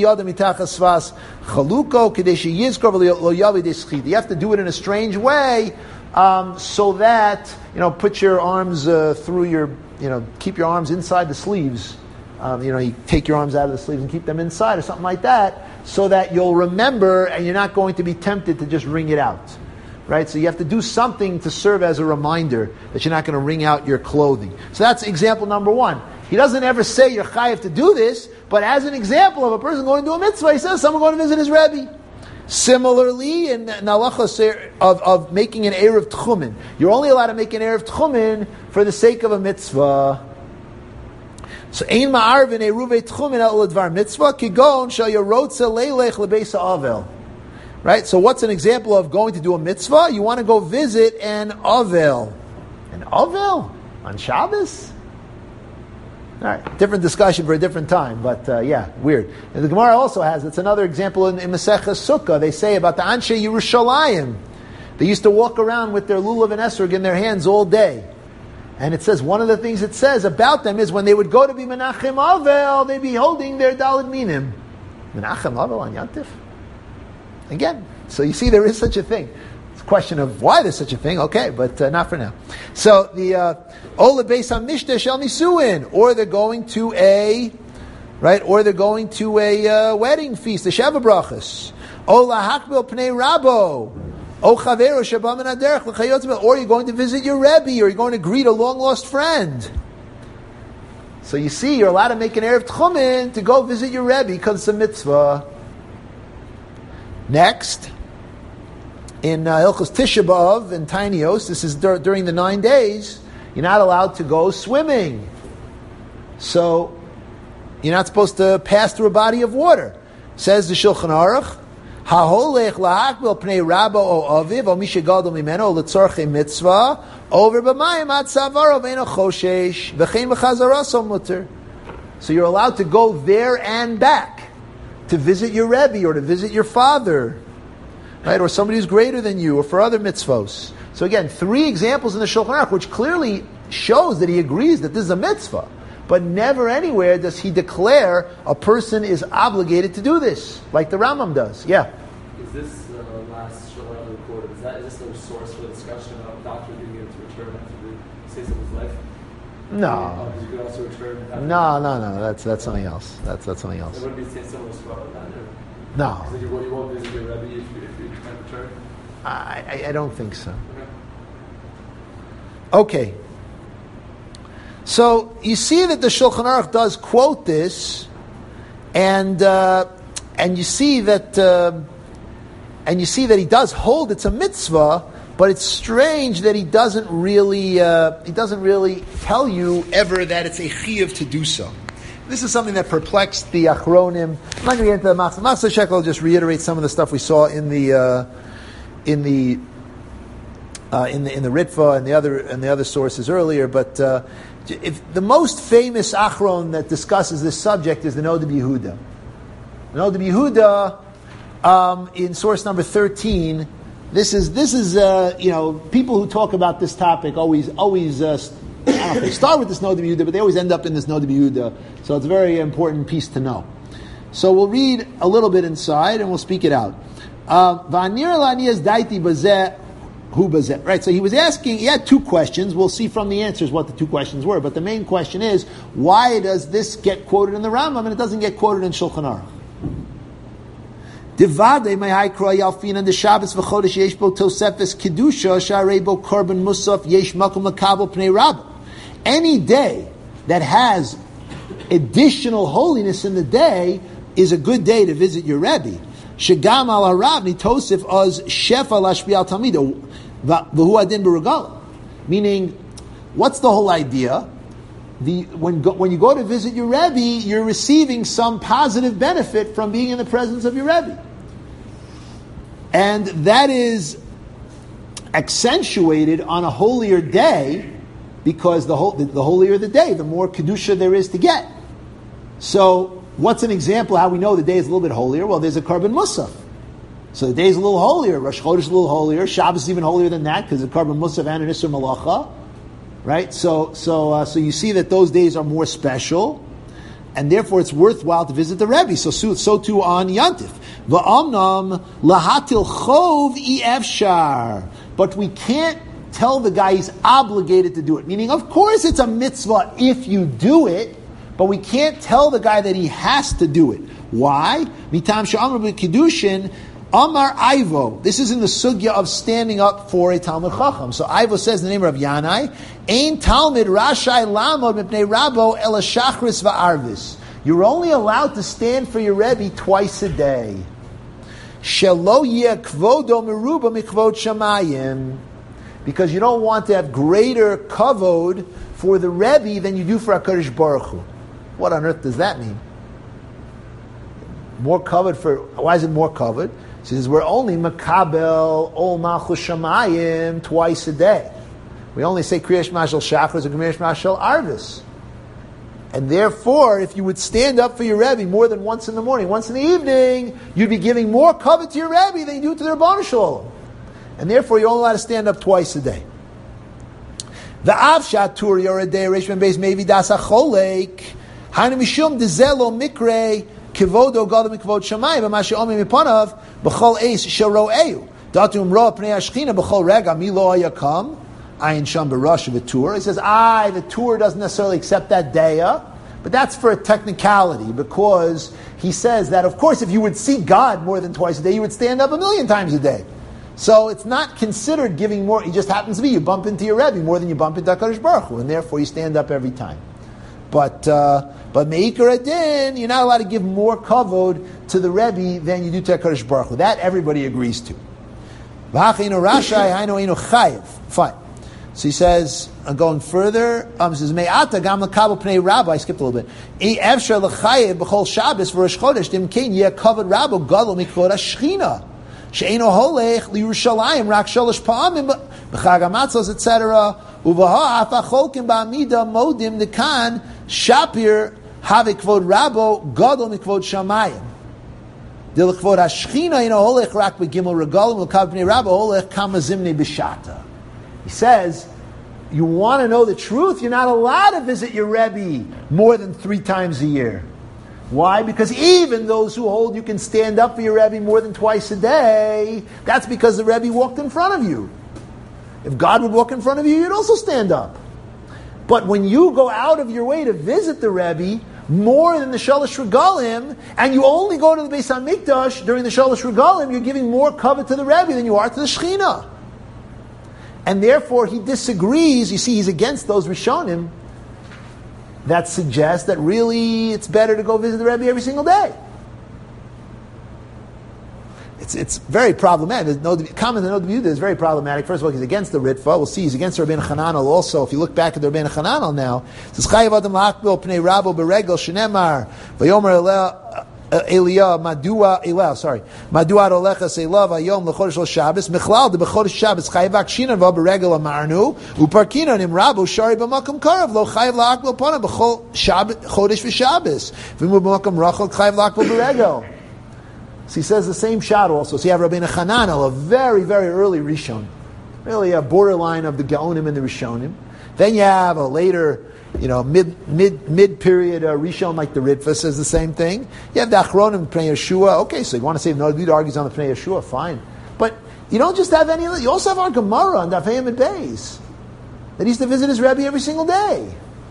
do it in a strange way, um, so that, you know, put your arms uh, through your, you know, keep your arms inside the sleeves. Um, you know, you take your arms out of the sleeves and keep them inside or something like that, so that you'll remember and you're not going to be tempted to just wring it out. Right? So you have to do something to serve as a reminder that you're not going to wring out your clothing. So that's example number one. He doesn't ever say you're chayav to do this, but as an example of a person going to do a mitzvah, he says someone going to visit his Rebbe. Similarly, in Nalacha of, of making an Erev Tchumen, you're only allowed to make an Erev Tchumen for the sake of a mitzvah. So ein ma'arvin eruvei tchumen el ledvar mitzvah kigon shal yorotza leilech lebeisa avel. Right. So what's an example of going to do a mitzvah? You want to go visit an avel. An avel on Shabbos. All right. Different discussion for a different time, but uh, yeah, weird. And the Gemara also has. It's another example in, in Maseches Sukkah. They say about the Anshe Yerushalayim. They used to walk around with their lulav and esrog in their hands all day. And it says, one of the things it says about them is when they would go to be Menachem Avel, they'd be holding their Daled Minim. Menachem Avel on Yantif? Again, so you see there is such a thing. It's a question of why there's such a thing, okay, but uh, not for now. So the Ola Beis HaMishta Shel Nisuin, or they're going to a, right, or they're going to a uh, wedding feast, the Sheva Brachas. Ola Hakbil Pnei Rabo. Or you're going to visit your Rebbe, or you're going to greet a long-lost friend. So you see, you're allowed to make an Erev Tchumen to go visit your Rebbe because it's a mitzvah. Next, in uh, Hilchos Tisha B'Av in Tinios, this is dur- during the nine days, you're not allowed to go swimming. So you're not supposed to pass through a body of water. Says the Shulchan Aruch, Haholech lahakbil pnei rabba o aviv o mishegadol mimeno letzorchei mitzvah over b'mayim ad savaro ve'eno choshesh v'chein v'chazaraso muter. So you're allowed to go there and back to visit your Rebbe or to visit your father, right? Or somebody who's greater than you, or for other mitzvos. So again, three examples in the Shulchan Aruch which clearly shows that he agrees that this is a mitzvah. But never anywhere does he declare a person is obligated to do this, like the Rambam does. Yeah? Is this uh, last Shalom recorded, is, that, is this the source for discussion of doctor being able to return after the states of his life? No. Uh, you could also return after No, no, no, that's that's something else. That's that's something else. It wouldn't be similar to Shalom then? Or? No. So you, you won't visit your Rebbe if you, if you can't return? I, I, I don't think so. Okay. Okay. So you see that the Shulchan Aruch does quote this, and uh, and you see that uh, and you see that he does hold it's a mitzvah, but it's strange that he doesn't really uh, he doesn't really tell you ever that it's a chiyuv to do so. This is something that perplexed the Achronim. I'm not going to get into the Machzor. Machzor Shekel will just reiterate some of the stuff we saw in the uh, in the uh, in the in the Ritva and the other and the other sources earlier. But uh, if the most famous Achron that discusses this subject is the Noda B'Yehuda. The Noda B'Yehuda um, in source number thirteen. This is this is uh, you know, people who talk about this topic always always. Uh, I don't know if they start with this Noda B'Yehuda, but they always end up in this Noda B'Yehuda. So it's a very important piece to know. So we'll read a little bit inside and we'll speak it out. Uh, right, so he was asking, he had two questions. We'll see from the answers what the two questions were. But the main question is, why does this get quoted in the Rambam and it doesn't get quoted in Shulchan Aruch? Divade may I cry alfin and the Shabbos v'chodesh yesh bo tosefes kedusha sharei bo korban musaf yesh makom lakabel pnei rabba. Any day that has additional holiness in the day is a good day to visit your Rebbe. Shegam al harav nitosif oz shefa lashpi al talmido v'hu adin b'regala. Meaning, what's the whole idea? The, when, go, when you go to visit your Rebbe, you're receiving some positive benefit from being in the presence of your Rebbe. And that is accentuated on a holier day, because the, whole, the, the holier the day, the more Kedusha there is to get. So, what's an example of how we know the day is a little bit holier? Well, there's a Korban Musaf. So the day is a little holier. Rosh Chodesh is a little holier. Shabbos is even holier than that, because the Korban Musaf and an Isser Malacha. Right? So so uh, so you see that those days are more special, and therefore it's worthwhile to visit the Rebbe. So so, so too on Yantif. Va'amnam lahatil chov efshar. But we can't tell the guy he's obligated to do it. Meaning, of course it's a mitzvah if you do it, but we can't tell the guy that he has to do it. Why? Mitam she'amar b'kedushin Amar Ivo. This is in the sugya of standing up for a Talmud Chacham. So Ivo says in the name of Yanai, Ein Talmud Rashai Lamod Mipnei Rabo Ela Shachris Va'arvis. You're only allowed to stand for your Rebbe twice a day. Shelo Yeh Kvodo Meruba Mikvod Shamayim. Because you don't want to have greater kavod for the Rebbe than you do for HaKadosh Baruch Hu. What on earth does that mean? More kavod for, why is it more kavod? He says, we're only makabel ol malchus shamayim twice a day. We only say kriyash mashal shachris or kriyash mashal arvis. And therefore, if you would stand up for your Rebbe more than once in the morning, once in the evening, you'd be giving more covet to your Rebbe than you do to the Rebbeinu Shalom. And therefore, you're only allowed to stand up twice a day. The avshat tur yoredei reshman beis mevi das acholek hainu mishum dezelo mikre kivodo gadol mikvod shamayim b'mashe omi mipanav b'chol eis sheroeu datum ro pnei hashchina b'chol rega mi lo hayakam ayin sham b'rosh of a tour. He says, "I the tour doesn't necessarily accept that daya, but that's for a technicality because he says that of course if you would see God more than twice a day, you would stand up a million times a day. So it's not considered giving more. It just happens to be you bump into your Rebbe more than you bump into HaKadosh Baruch Hu, and therefore you stand up every time. But uh, but meikar adin, you're not allowed to give more kavod to the Rebbe than you do to HaKadosh Baruch Hu. That everybody agrees to. Fine. So he says, I'm going further. Um, he says, Me'ata gam l'kabel pnei rabba. I skipped a little bit. E efshar l'chayev b'chol Shabbos v'rosh chodesh dim kein yeh kavod rabba gadol mikvod hashchina. She'eno holech liYerushalayim rak shalosh pa'amim b'chag hamatzos et cetera. Uvaha afacholkim ba'amida modim dekan shapir have kvod rabo gadol mikvod shamayim. Dil kvod hashchina eno holech rak begimel regalim l'kav pnei rabo holech kama zimnei b'shata. He says, you want to know the truth? You're not allowed to visit your Rebbe more than three times a year. Why? Because even those who hold you can stand up for your Rebbe more than twice a day, that's because the Rebbe walked in front of you. If God would walk in front of you, you'd also stand up. But when you go out of your way to visit the Rebbe more than the Shalosh Regalim, and you only go to the Beis HaMikdash during the Shalosh Regalim, you're giving more covet to the Rebbe than you are to the Shechina. And therefore he disagrees. You see, he's against those Rishonim that suggests that really it's better to go visit the Rebbe every single day. It it's it's very problematic. No comment on no is very problematic. First of all, he's against the Ritva. We'll see he's against the Rabbeinu Hananel also. If you look back at the Rabbeinu Hananel now, it says Chayav Adam La'akbil Pnei Rabo Beregel Shenemar Vayomer Eleh Eliyah Madua Eleh sorry Madua Olecha Seilav Ayom LeChodesh Lo Shabbos Mechlal De BeChodesh Shabbos Chayav Akshinan Va Beregel Amarnu Uparkinan Im Rabo Shari B'Makom Karav Lo Chayav La'akbil Pana B'Chol Shabbos Chodesh VeShabbos V'Mu B'Makom Rachel Chayav La'akbil Beregel. So he says the same shot also. So you have Rabbeinu Hananel, a very, very early Rishon, really a borderline of the Gaonim and the Rishonim. Then you have a later, you know, mid mid mid period uh, Rishon like the Ritva says the same thing. You have the Achronim Pnei Yeshua. Okay, so you want to say no David argues on the Pnei Yeshua, fine, but you don't just have any. You also have our Gemara on Daf Hayim and Beis that he used to visit his Rebbe every single day.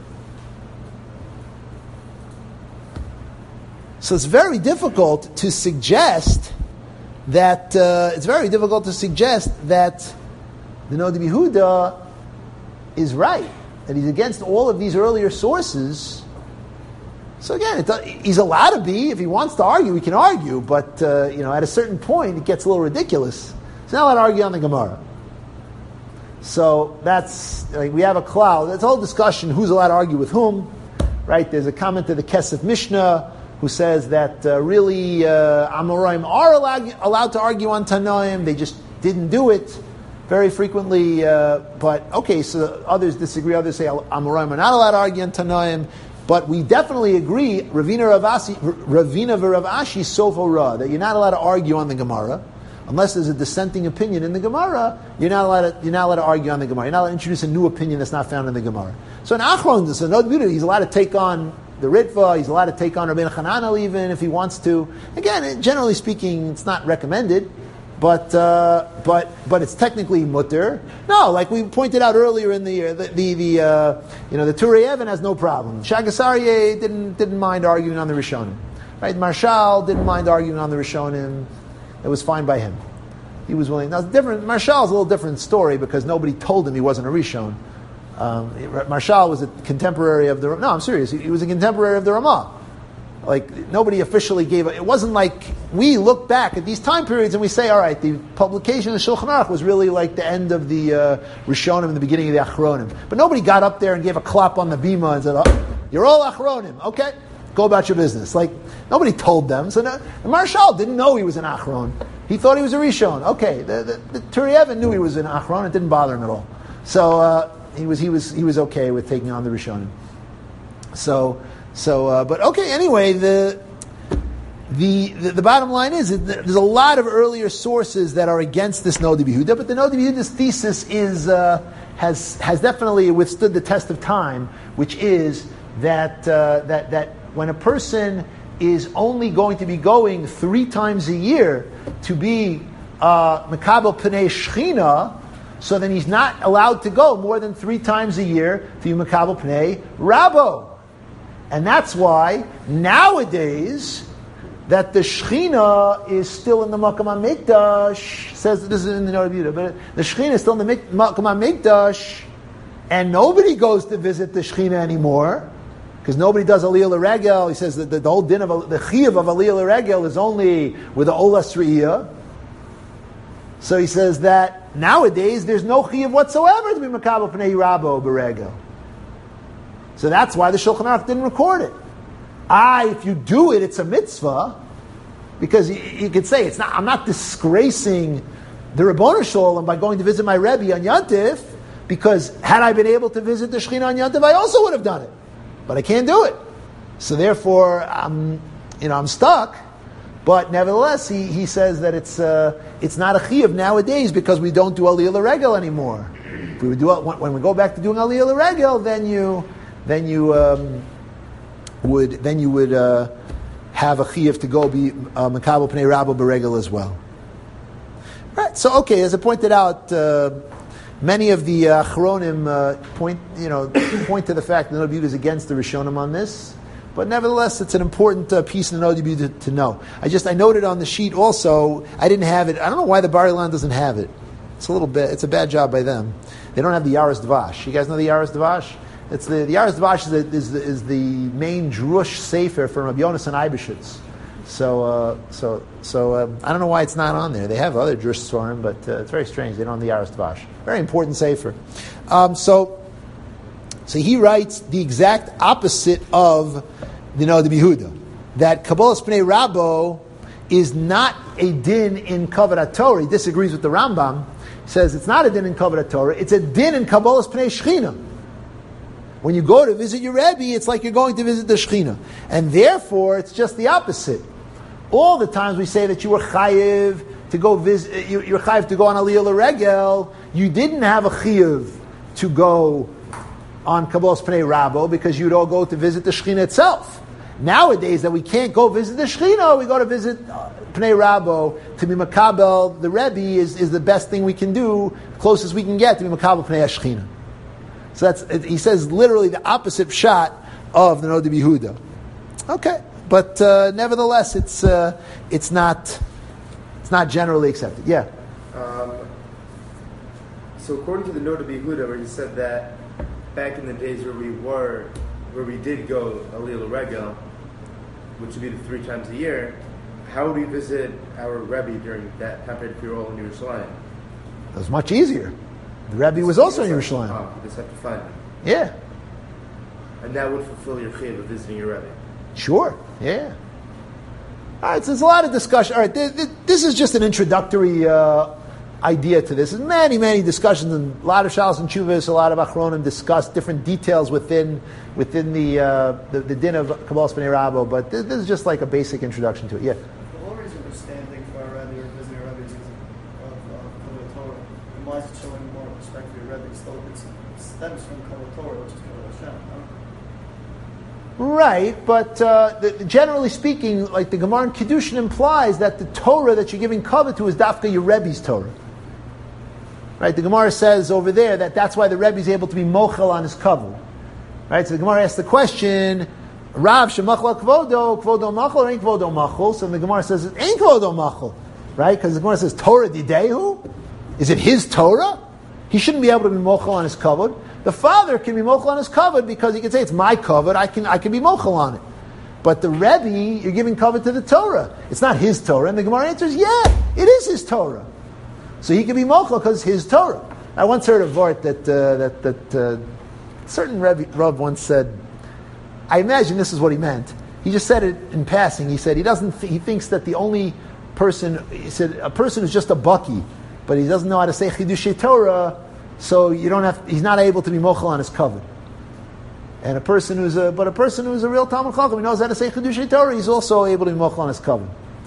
So it's very difficult to suggest that uh, it's very difficult to suggest that the Noda B'Yehuda is right, that he's against all of these earlier sources. So again, it, he's allowed to be. If he wants to argue, he can argue. But uh, you know, at a certain point, it gets a little ridiculous. He's not allowed to argue on the Gemara. So that's like, we have a cloud. That's a whole discussion: who's allowed to argue with whom? Right? There's a comment to the Kesef Mishnah who says that uh, really uh, Amoraim are allowed, allowed to argue on Tanoim. They just didn't do it very frequently. Uh, but okay, so others disagree. Others say Amoraim are not allowed to argue on Tanoim. But we definitely agree, Ravina Ravasi, Ravina Varavashi Sofo Ra, that you're not allowed to argue on the Gemara. Unless there's a dissenting opinion in the Gemara, you're not allowed to, you're not allowed to argue on the Gemara. You're not allowed to introduce a new opinion that's not found in the Gemara. So in Achron, so no, he's allowed to take on the Ritva, he's allowed to take on Rabbeinu Hananel even if he wants to. Again, generally speaking, it's not recommended, but uh, but but it's technically mutter. No, like we pointed out earlier in the year, the the, the uh, you know the Turei Even has no problem. Shagasarye didn't didn't mind arguing on the Rishonim, right? Marshal didn't mind arguing on the Rishonim. It was fine by him. He was willing. Now, it's different. Marshal's a little different story because nobody told him he wasn't a Rishon. Um, Marshal was a contemporary of the. No, I'm serious. He, he was a contemporary of the Ramah. Like nobody officially gave. It wasn't like we look back at these time periods and we say, all right, the publication of Shulchan Aruch was really like the end of the uh, Rishonim and the beginning of the Achronim. But nobody got up there and gave a clap on the bima and said, oh, "You're all Achronim, okay? Go about your business." Like nobody told them. So no, Marshal didn't know he was an Achron. He thought he was a Rishon. Okay, the the, the Turei Even knew he was an Achron. It didn't bother him at all. So uh, he was he was he was okay with taking on the Rishonim. So. So, uh, but okay. Anyway, the, the the the bottom line is that there's a lot of earlier sources that are against this Noda B'Yehuda, but the Noda B'Yehuda's thesis is uh, has has definitely withstood the test of time, which is that uh, that that when a person is only going to be going three times a year to be uh, Mekabel Pnei Shechina, so then he's not allowed to go more than three times a year to be Mekabel Pnei Rabo. And that's why nowadays that the Shechina is still in the Makam HaMikdash, says this is in the Noda B'Yehuda, but the Shechina is still in the Makam HaMikdash, and nobody goes to visit the Shechina anymore, because nobody does Aliyah L'Regel. He says that the, the whole din of the Chiyuv of Aliyah L'Regel is only with the Olas Re'iyah. So he says that nowadays there's no Chiyuv whatsoever to be Makabel Pnei Rabo B'Regel. So that's why the Shulchan Aruch didn't record it. Ah, if you do it, it's a mitzvah, because you, you could say it's not. I'm not disgracing the Ribbono Shel Olam by going to visit my Rebbe on Yontif, because had I been able to visit the Shechina on Yontif, I also would have done it, but I can't do it. So therefore, I'm, you know, I'm stuck. But nevertheless, he, he says that it's uh, it's not a chiyuv nowadays because we don't do Aliyah L'Regel anymore. If we would do when we go back to doing Aliyah L'Regel, then you. Then you um, would then you would uh, have a chiyuv to go be uh, Mekabel Pnei Rabo B'Regel as well. Right. So okay, as I pointed out, uh, many of the uh, Achronim uh, point you know point to the fact that the Noda B'Yehuda is against the Rishonim on this, but nevertheless, it's an important uh, piece in the Noda B'Yehuda to, to know. I just I noted on the sheet also. I didn't have it. I don't know why the Bar Ilan doesn't have it. It's a little bit. It's a bad job by them. They don't have the Yaris Dvash. You guys know the Yaris Dvash? It's the the Yaris Dvash is the, is the is the main Drush Sefer from Rabbi Yonasan Eibeshitz. So, uh, so, so um, I don't know why it's not on there. They have other drush svarim, but uh, it's very strange. They don't have the Aras Dvash. Very important sefer. Um, so, so he writes the exact opposite of the Noda B'Yehuda, that Kabbalas Pnei Rabo is not a din in Kavod Torah. He disagrees with the Rambam. He says it's not a din in Kavod Torah. It's a din in Kabbalas Pnei Shechina. When you go to visit your Rebbe, it's like you're going to visit the Shechina, and therefore it's just the opposite. All the times we say that you were chayiv to go visit, you, you're chayiv to go on Aliyah L'Regel, you didn't have a chayiv to go on Kabbalas Pnei Rabo because you'd all go to visit the Shechina itself. Nowadays, that we can't go visit the Shechina, we go to visit Pnei Rabo to be makabel. The Rebbe is, is the best thing we can do, closest we can get to be makabel Pnei Shechina. So that's, he says literally the opposite shot of the Noda B'Yehuda. Okay. But uh, nevertheless, it's uh, it's not it's not generally accepted. Yeah. Um, so according to the Noda B'Yehuda, where he said that back in the days where we were, where we did go Aliyah L'Regel, which would be the three times a year, how would we visit our Rebbe during that time period if we were all in Yerushalayim? It was much easier. The Rebbe was also in Yerushalayim. Oh, you just have to find him. Yeah. And that would fulfill your chiyuv of visiting your Rebbe. Sure, yeah. All right, so there's a lot of discussion. All right, th- th- this is just an introductory uh, idea to this. There's many, many discussions, and a lot of Shalos and Chuvas, a lot of Achronim discuss different details within within the uh, the, the din of Kabbalas Pnei Rabo, but this, this is just like a basic introduction to it. Yeah. The whole reason we're standing for our Rebbe or visiting our Rebbe is because of uh, Kabbalah Torah. And why is it showing more respect for your Rebbe? It's still it's, it stems from Kabbalah Torah, which is Kabbalah Hashem. Huh? Right, but uh, the, generally speaking, like the Gemara in Kiddushin implies that the Torah that you're giving cover to is dafka your Rebbe's Torah. Right, the Gemara says over there that that's why the Rebbe is able to be mochel on his cover. Right, so the Gemara asks the question, Rav shemachla kvodo, kvodo machol, or ain't kvodo machol? So the Gemara says, it ain't kvodo machol. Right, because the Gemara says, Torah didehu? Is it his Torah? He shouldn't be able to be mochel on his cover. The father can be mochel on his cover because he can say it's my cover. I can I can be mochel on it. But the Rebbe, you're giving cover to the Torah. It's not his Torah. And the Gemara answers, yeah, it is his Torah. So he can be mochel because it's his Torah. I once heard a vort that uh, that that uh, certain Rebbe, Rav once said. I imagine this is what he meant. He just said it in passing. He said he doesn't. Th- he thinks that the only person he said a person who's just a bucky, but he doesn't know how to say Chidushei Torah. So you don't have. He's not able to be mochel on his cover. And a person who's a, but a person who's a real Talmud Chacham, he knows how to say Chidushei Torah. He's also able to be mochel on his cover.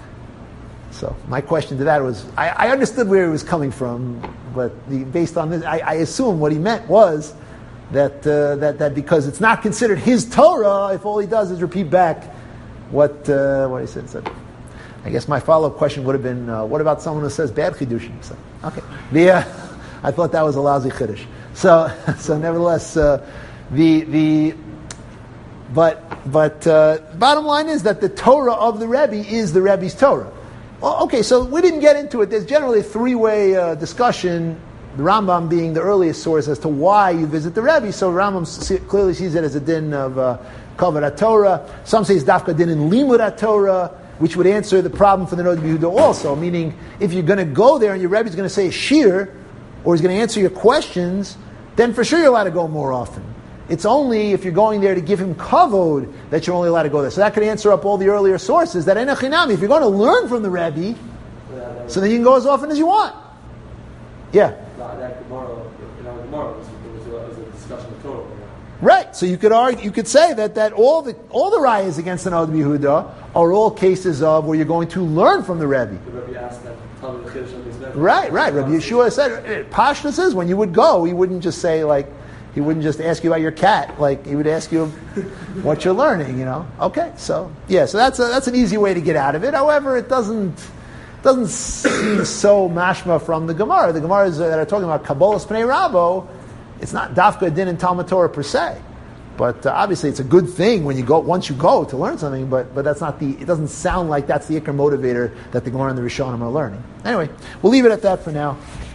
So my question to that was, I, I understood where he was coming from, but the, based on this, I, I assume what he meant was that uh, that that because it's not considered his Torah, if all he does is repeat back what uh, what he said. So I guess my follow up question would have been, uh, what about someone who says bad Chidushim? So, okay, the. Uh, I thought that was a lousy chiddush. So, so nevertheless, uh, the the but but uh, bottom line is that the Torah of the Rebbe is the Rebbe's Torah. Well, okay, so we didn't get into it. There's generally a three-way uh, discussion. The Rambam being the earliest source as to why you visit the Rebbe. So Rambam see, clearly sees it as a din of uh, Kavod Torah. Some say it's dafka din in Limud Torah, which would answer the problem for the Noda B'Yehuda also. Meaning, if you're going to go there and your Rebbe is going to say shir, or he's going to answer your questions, then for sure you're allowed to go more often. It's only if you're going there to give him kavod that you're only allowed to go there. So that could answer up all the earlier sources that enochinami, if you're going to learn from the Rebbe, yeah, so then you can go as often as you want. Yeah. No, that Gemara, you know, Gemara was, was, was a discussion of Torah. Right. So you could argue, you could say that, that all the all the rayas against the Noda B'Yehuda are all cases of where you're going to learn from the Rebbe. The Rebbe asked that. Right, right. Rabbi Yeshua said, Pashta says, when you would go, he wouldn't just say, like, he wouldn't just ask you about your cat. Like, he would ask you what you're learning, you know. Okay, so, yeah, so that's a, that's an easy way to get out of it. However, it doesn't doesn't seem so mashma from the Gemara. The Gemaras that are talking about Kabbalas Pnei Rabo, it's not dafka din in Talmud Torah per se. But uh, obviously, it's a good thing when you go once you go to learn something. But but that's not the. It doesn't sound like that's the ikar motivator that the Gemara and the Rishonim are learning. Anyway, we'll leave it at that for now.